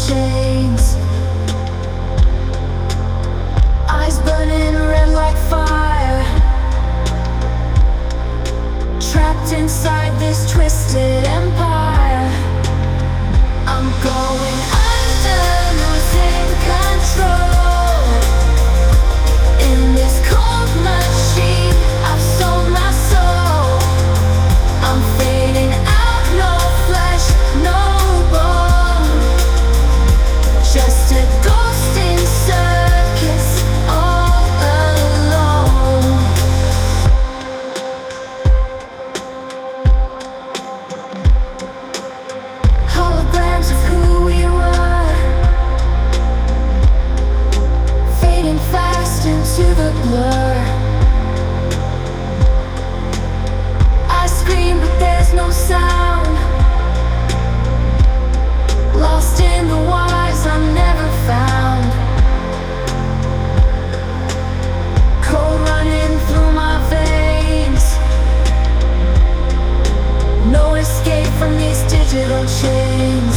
chains. Eyes burning red like fire, trapped inside this twisted empire. I'm going under, losing control. In this cold machine, I've sold my soul. I'm fading out, no flesh, no bone, just a ghost in circus, all alone. Holograms of who we were, fading fast into the blur. I scream but there's no sound, lost in the wires I'm never found. Cold running through my veins, no escape from these digital chains.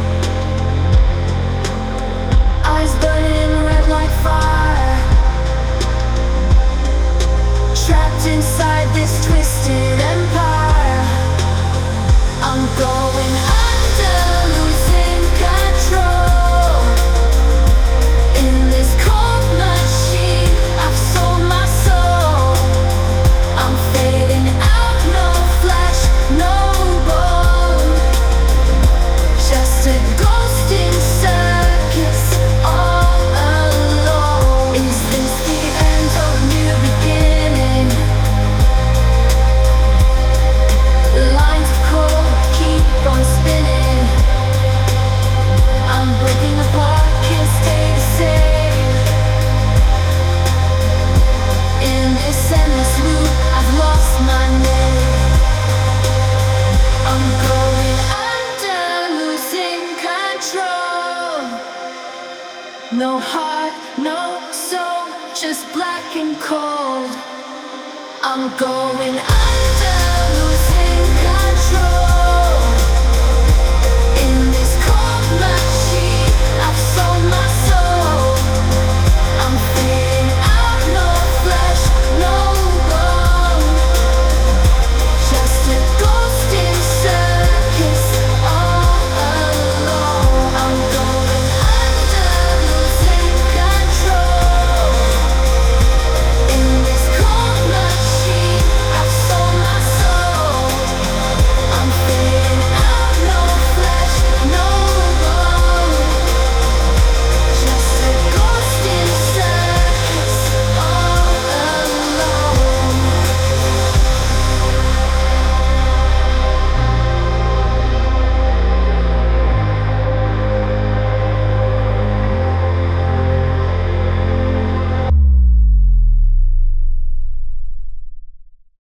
Eyes burning red like fire, trapped inside this twisted empire. I'm going under, losing control. In this cold machine, I've sold my soul. I'm fading out, no flesh, no bone, just a ghost in circus, all alone. Is this the end or a new beginning? Lines of cold keep on spinning. I'm breaking apart, can't stay the same. In this endless loop, I've lost my name. I'm going under, losing control. No heart, no soul, just black and cold. I'm going under.